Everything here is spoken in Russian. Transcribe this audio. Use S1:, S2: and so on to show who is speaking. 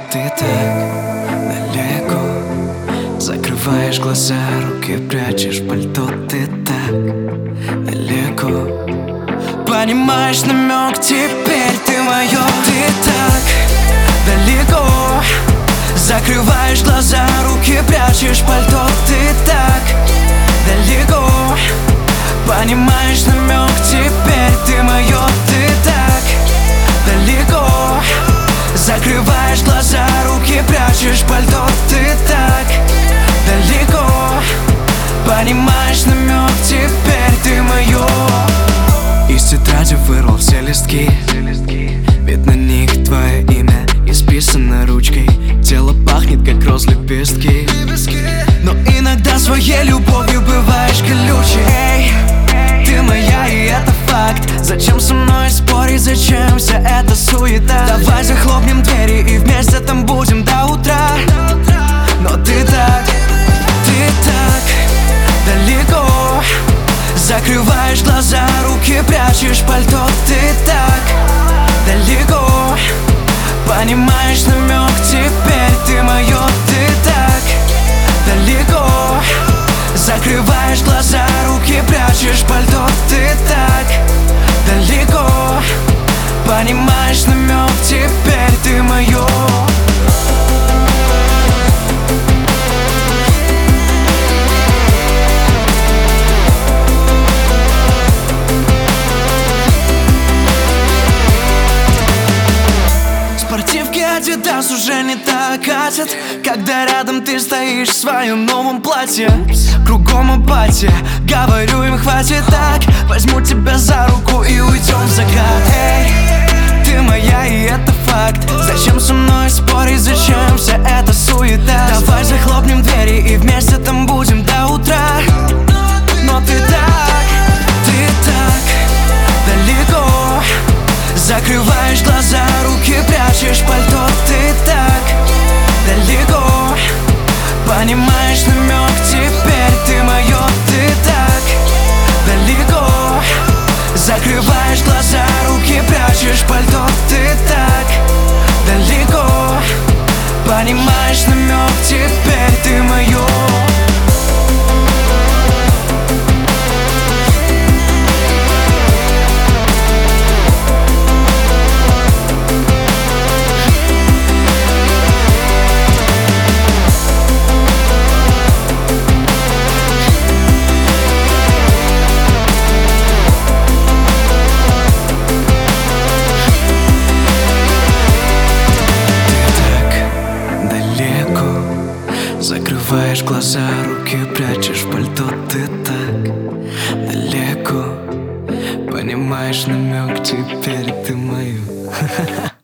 S1: ты так далеко. Закрываешь глаза, руки прячешь в пальто. Ты так далеко. Понимаешь намек, теперь ты моё. Ты так далеко. Закрываешь глаза, руки прячешь в пальто. Ты так далеко. Понимаешь намек, теперь ты моё. Ты так далеко. Закрываешь глаза, руки прячешь в пальто. Ты так далеко. Понимаешь намек, теперь ты моё. Из тетради вырвал все листки. Ведь на них твое имя исписано ручкой. Тело пахнет, как роз лепестки. Но иногда своей любовью бываешь колючей. Эй, ты моя, и это факт. Зачем со мной спорить, зачем вся эта суета? Давай захлопнем двери и вместе там будем до утра. Но ты так далеко. Закрываешь глаза, руки прячешь в пальто. Ты так далеко. Понимаешь намек, теперь ты моё. Ты так далеко. Закрываешь глаза, руки прячешь в пальто. Ты так далеко. Понимаешь намек, теперь ты моё. Спортивки Adidas уже не так катят, когда рядом ты стоишь в своем новом платье. Кругом апатия, говорю им хватит так. Возьму тебя за руку и уйдем в закат. Эй, ты моя, и это факт. Зачем со мной спорить, зачем вся эта суета? Давай захлопнем двери и вместе там будем до утра. Но ты так далеко. Закрываешь глаза, руки прячешь в пальто. Ты так далеко. Понимаешь намек, теперь ты моё. Ты так далеко. Закрываешь глаза, руки прячешь в пальто. Ты так далеко. Понимаешь намек, теперь ты моё. Закрываешь глаза, руки прячешь в пальто. Ты так далеко. Понимаешь намек, теперь ты мою.